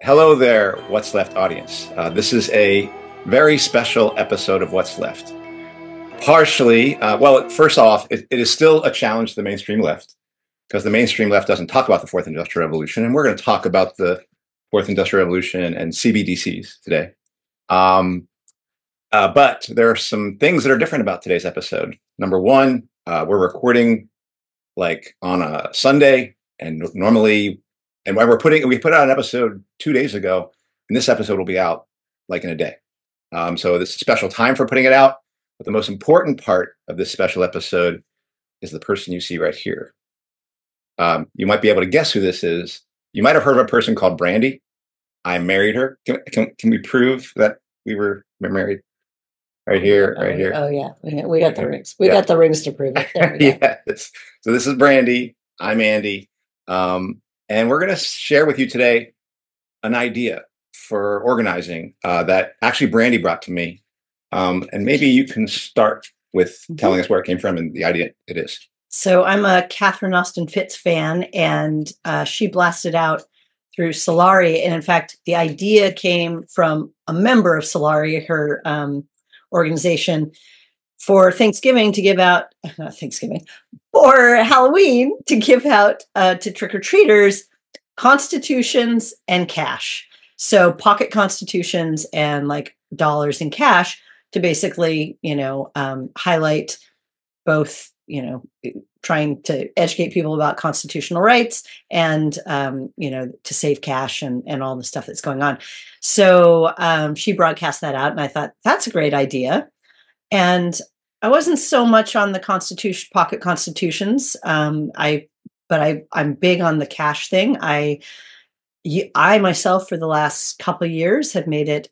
Hello there, What's Left audience. This is a very special episode of What's Left. Partially, first off, it is still a challenge to the mainstream left because the mainstream left doesn't talk about the Fourth Industrial Revolution, and we're going to talk about the Fourth Industrial Revolution and CBDCs today. But there are some things that are different about today's episode. Number one, we're recording like on a Sunday, and normally, and when we put out an episode 2 days ago, and this episode will be out like in a day. So this is a special time for putting it out. But the most important part of this special episode is the person you see right here. You might be able to guess who this is. You might have heard of a person called Brandy. I married her. Can we prove that we were married? Right here, right here. Oh yeah, we got the rings. We got the rings to prove it. There we go. Yes. So this is Brandy. I'm Andy, and we're going to share with you today an idea for organizing that actually Brandy brought to me, and maybe you can start with telling us where it came from and the idea it is. So I'm a Catherine Austin Fitts fan, and she blasted out through Solari, and in fact, the idea came from a member of Solari, her organization, for Thanksgiving to give out, not Thanksgiving, for Halloween to give out to trick-or-treaters constitutions and cash. So pocket constitutions and like dollars in cash to basically, highlight both, trying to educate people about constitutional rights and, to save cash and all the stuff that's going on. So she broadcast that out, and I thought that's a great idea. And I wasn't so much on the pocket constitutions. But I'm big on the cash thing. I myself, for the last couple of years, have made it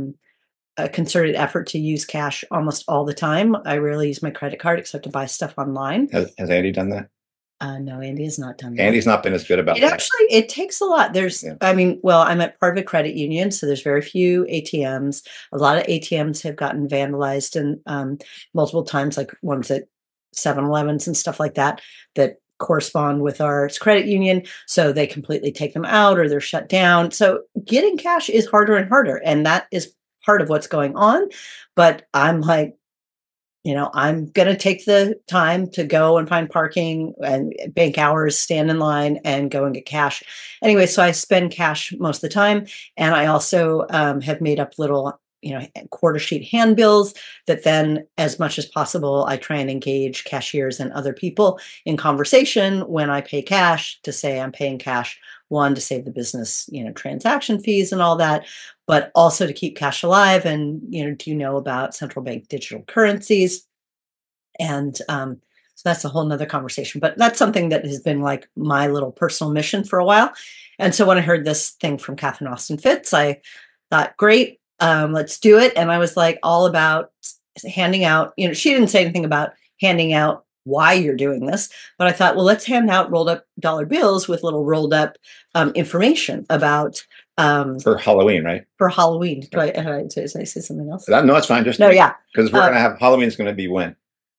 a concerted effort to use cash almost all the time. I rarely use my credit card except to buy stuff online. Has Andy done that? No, Andy has not done that. Andy's not been as good about that. It takes a lot. I'm at part of a credit union, so there's very few ATMs. A lot of ATMs have gotten vandalized and multiple times, like ones at 7-Elevens and stuff like that correspond with our credit union. So they completely take them out or they're shut down. So getting cash is harder and harder. And that is part of what's going on. But I'm like, I'm going to take the time to go and find parking and bank hours, stand in line and go and get cash. Anyway, so I spend cash most of the time. And I also have made up little quarter sheet handbills that then, as much as possible, I try and engage cashiers and other people in conversation when I pay cash to say I'm paying cash, one, to save the business, transaction fees and all that, but also to keep cash alive. And, do you know about central bank digital currencies? And so that's a whole nother conversation, but that's something that has been like my little personal mission for a while. And so when I heard this thing from Catherine Austin Fitts, I thought, great. Let's do it. And I was like all about handing out, she didn't say anything about handing out why you're doing this, but I thought, well, let's hand out rolled up dollar bills with little rolled up information about for Halloween, right? For Halloween. Did I say something else? No, it's fine. Just yeah. Because we're going to have Halloween's going to be when?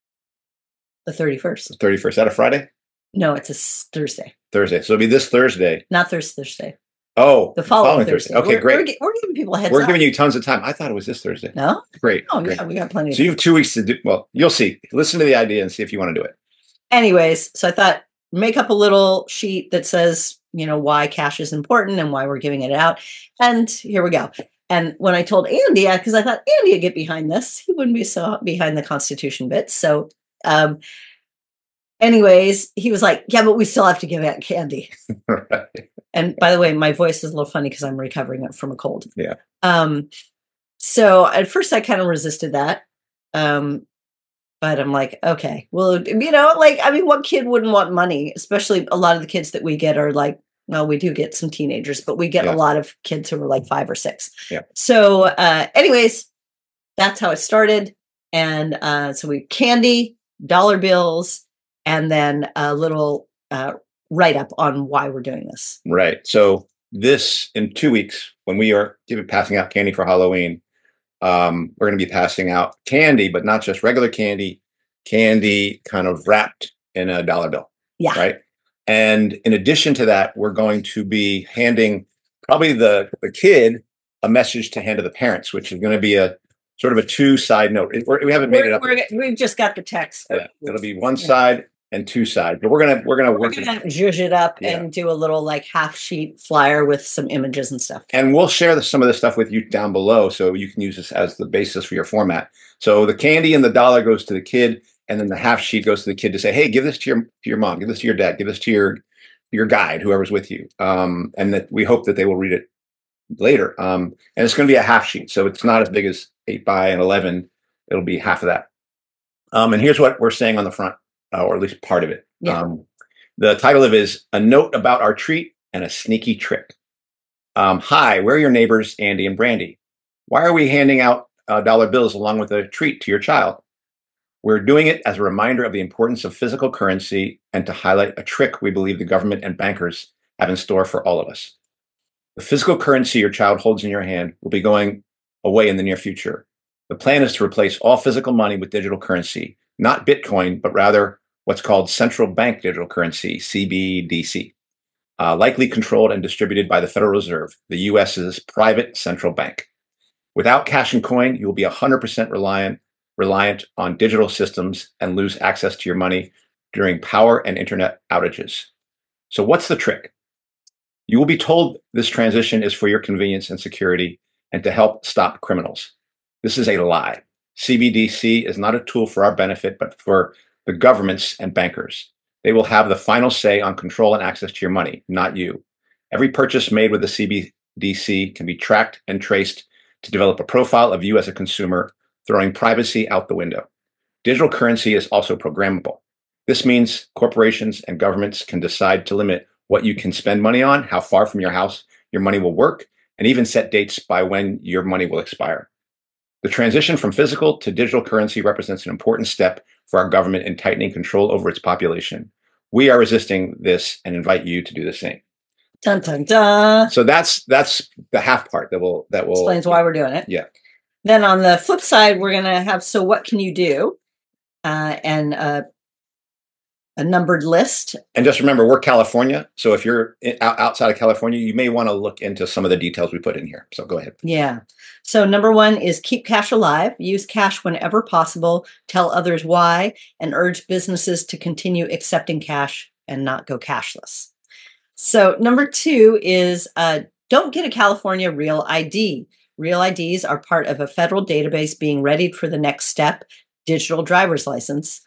The 31st. The 31st. Is that a Friday? No, it's a Thursday. Thursday. So it'll be this Thursday. Not Thursday. Oh, the following Thursday. Okay, great. We're giving people a heads up. We're giving you tons of time. I thought it was this Thursday. No? Great. Oh, great. Yeah, we got plenty of time. So you have 2 weeks to do, well, you'll see. Listen to the idea and see if you want to do it. Anyways, so I thought, make up a little sheet that says, why cash is important and why we're giving it out. And here we go. And when I told Andy, because I thought Andy would get behind this, he wouldn't be so behind the Constitution bits. So, anyways, he was like, yeah, but we still have to give out candy. Right. And by the way, my voice is a little funny because I'm recovering from a cold. Yeah. So at first I kind of resisted that. But I'm like, okay, well, what kid wouldn't want money? Especially a lot of the kids that we get are like, well, we do get some teenagers, but we get a lot of kids who are like 5 or 6. Yeah. So anyways, that's how it started. And so we candy, dollar bills, and then a little write-up on why we're doing this. Right. So this, in 2 weeks, when we are passing out candy for Halloween, we're going to be passing out candy, but not just regular candy kind of wrapped in a dollar bill. Yeah. Right. And in addition to that, we're going to be handing probably the kid a message to hand to the parents, which is going to be a sort of a two-side note. We haven't made it up. We've just got the text. Yeah, it'll be one side and two sides, but we're gonna zhuzh it up and do a little like half sheet flyer with some images and stuff. And we'll share some of this stuff with you down below, so you can use this as the basis for your format. So the candy and the dollar goes to the kid, and then the half sheet goes to the kid to say, "Hey, give this to your mom, give this to your dad, give this to your guide, whoever's with you," and that we hope that they will read it later. And it's going to be a half sheet, so it's not as big as 8 by 11. It'll be half of that. And here's what we're saying on the front, or at least part of it. Yeah. The title of it is "A Note About Our Treat and a Sneaky Trick." Hi, we're your neighbors, Andy and Brandy. Why are we handing out dollar bills along with a treat to your child? We're doing it as a reminder of the importance of physical currency and to highlight a trick we believe the government and bankers have in store for all of us. The physical currency your child holds in your hand will be going away in the near future. The plan is to replace all physical money with digital currency, not Bitcoin, but rather what's called central bank digital currency, CBDC, likely controlled and distributed by the Federal Reserve, the US's private central bank. Without cash and coin, you will be 100% reliant on digital systems and lose access to your money during power and internet outages. So what's the trick? You will be told this transition is for your convenience and security and to help stop criminals. This is a lie. CBDC is not a tool for our benefit, but for the governments and bankers. They will have the final say on control and access to your money, not you. Every purchase made with the CBDC can be tracked and traced to develop a profile of you as a consumer, throwing privacy out the window. Digital currency is also programmable. This means corporations and governments can decide to limit what you can spend money on, how far from your house your money will work, and even set dates by when your money will expire. The transition from physical to digital currency represents an important step for our government in tightening control over its population. We are resisting this and invite you to do the same. Dun, dun, dun. So that's the half part that will explains why we're doing it. Yeah. Then on the flip side, we're going to have, so what can you do? And a numbered list. And just remember, we're California. So if you're outside of California, you may want to look into some of the details we put in here. So go ahead. Yeah. So number one is keep cash alive, use cash whenever possible, tell others why, and urge businesses to continue accepting cash and not go cashless. So number two is don't get a California Real ID. Real IDs are part of a federal database being readied for the next step, digital driver's licenses,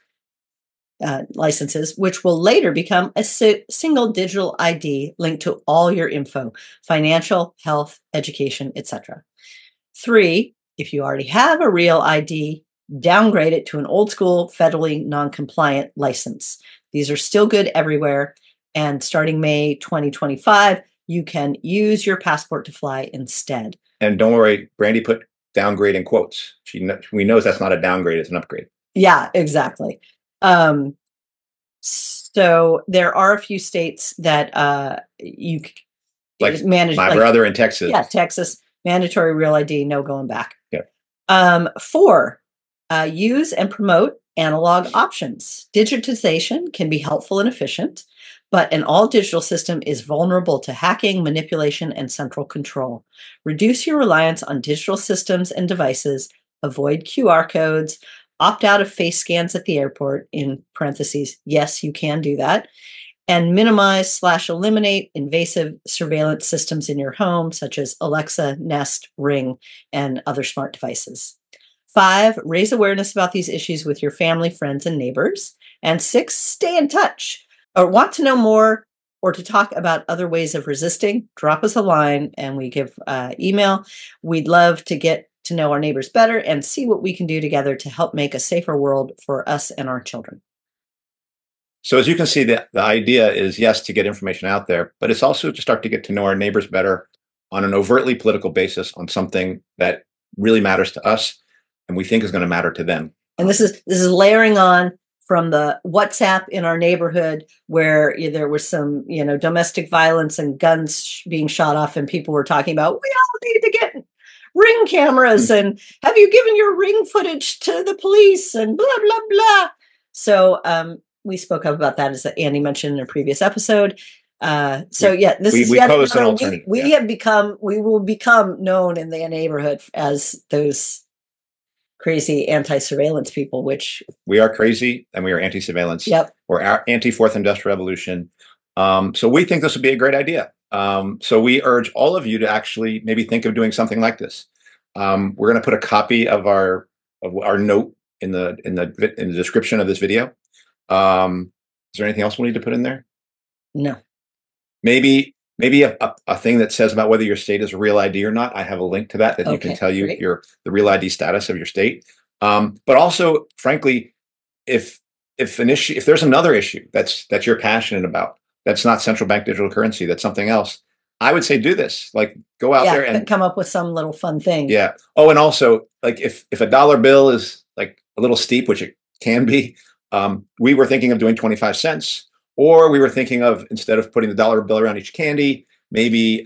which will later become a single digital ID linked to all your info, financial, health, education, etc. 3, if you already have a Real ID, downgrade it to an old school, federally non-compliant license. These are still good everywhere. And starting May 2025, you can use your passport to fly instead. And don't worry, Brandy put downgrade in quotes. We knows that's not a downgrade, it's an upgrade. Yeah, exactly. So there are a few states that you like manage. My brother in Texas. Yeah, Texas, mandatory Real ID, no going back. Yeah. 4, use and promote analog options. Digitization can be helpful and efficient, but an all-digital system is vulnerable to hacking, manipulation, and central control. Reduce your reliance on digital systems and devices, avoid QR codes, opt out of face scans at the airport, in parentheses, yes, you can do that, and minimize/eliminate invasive surveillance systems in your home, such as Alexa, Nest, Ring, and other smart devices. 5, raise awareness about these issues with your family, friends, and neighbors. And 6, stay in touch. Or want to know more or to talk about other ways of resisting, drop us a line and we give email. We'd love to get to know our neighbors better and see what we can do together to help make a safer world for us and our children. So as you can see, the idea is, yes, to get information out there, but it's also to start to get to know our neighbors better on an overtly political basis on something that really matters to us and we think is going to matter to them. And this is layering on from the WhatsApp in our neighborhood where there was some, domestic violence and guns being shot off, and people were talking about, we all need to get Ring cameras, and have you given your Ring footage to the police, and blah, blah, blah. So we spoke up about that, as Andy mentioned in a previous episode. So yeah, this is we yet pose an another, alternative. we will become known in the neighborhood as those crazy anti-surveillance people, which we are crazy and we are anti-surveillance. Yep. We're anti-fourth industrial revolution. So we think this would be a great idea. So we urge all of you to actually maybe think of doing something like this. We're going to put a copy of our note in the description of this video. Is there anything else we need to put in there? No. Maybe a thing that says about whether your state is a real ID or not. I have a link to that you can tell you the real ID status of your state. But also, frankly, if there's another issue that you're passionate about, that's not central bank digital currency, that's something else, I would say do this. Like, go out there and come up with some little fun thing. Yeah. Oh, and also, like, if a dollar bill is like a little steep, which it can be, we were thinking of doing 25 cents. Or we were thinking of, instead of putting the dollar bill around each candy, maybe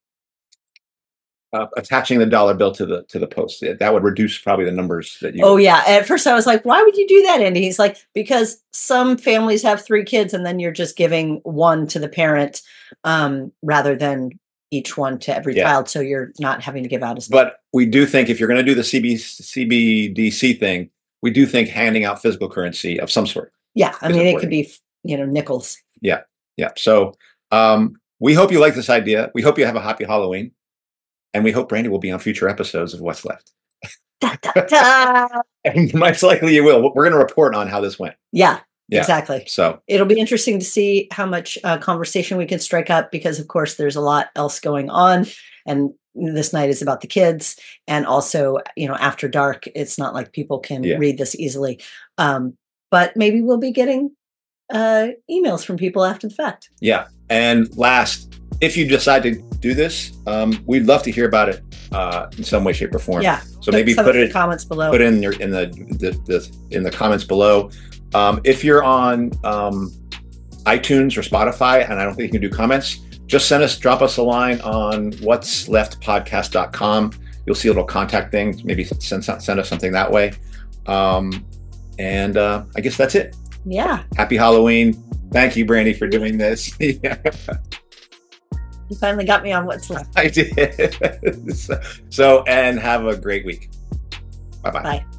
attaching the dollar bill to the post. That would reduce probably the numbers that you. Oh yeah. At first I was like, why would you do that, Andy? He's like, because some families have 3 kids and then you're just giving one to the parent rather than each one to every child. So you're not having to give out as much. But we do think if you're going to do the CBDC thing, we do think handing out physical currency of some sort. Yeah. I mean, it could be, nickels. Yeah. Yeah. So we hope you like this idea. We hope you have a happy Halloween. And we hope Brandy will be on future episodes of What's Left. Da, da, da. And most likely you will. We're going to report on how this went. Yeah, exactly. So it'll be interesting to see how much conversation we can strike up, because of course there's a lot else going on. And this night is about the kids. And also, after dark, it's not like people can read this easily. But maybe we'll be getting emails from people after the fact. Yeah. And last, if you decide to do this, we'd love to hear about it in some way, shape, or form. Yeah. So maybe put it in the comments below. Put in in the comments below. If you're on iTunes or Spotify, and I don't think you can do comments, just drop us a line on what'sleftpodcast.com. You'll see a little contact thing. Maybe send us something that way. And I guess that's it. Yeah. Happy Halloween. Thank you, Brandy, for doing this. You finally got me on What's Left. I did. So, and have a great week. Bye-bye. Bye.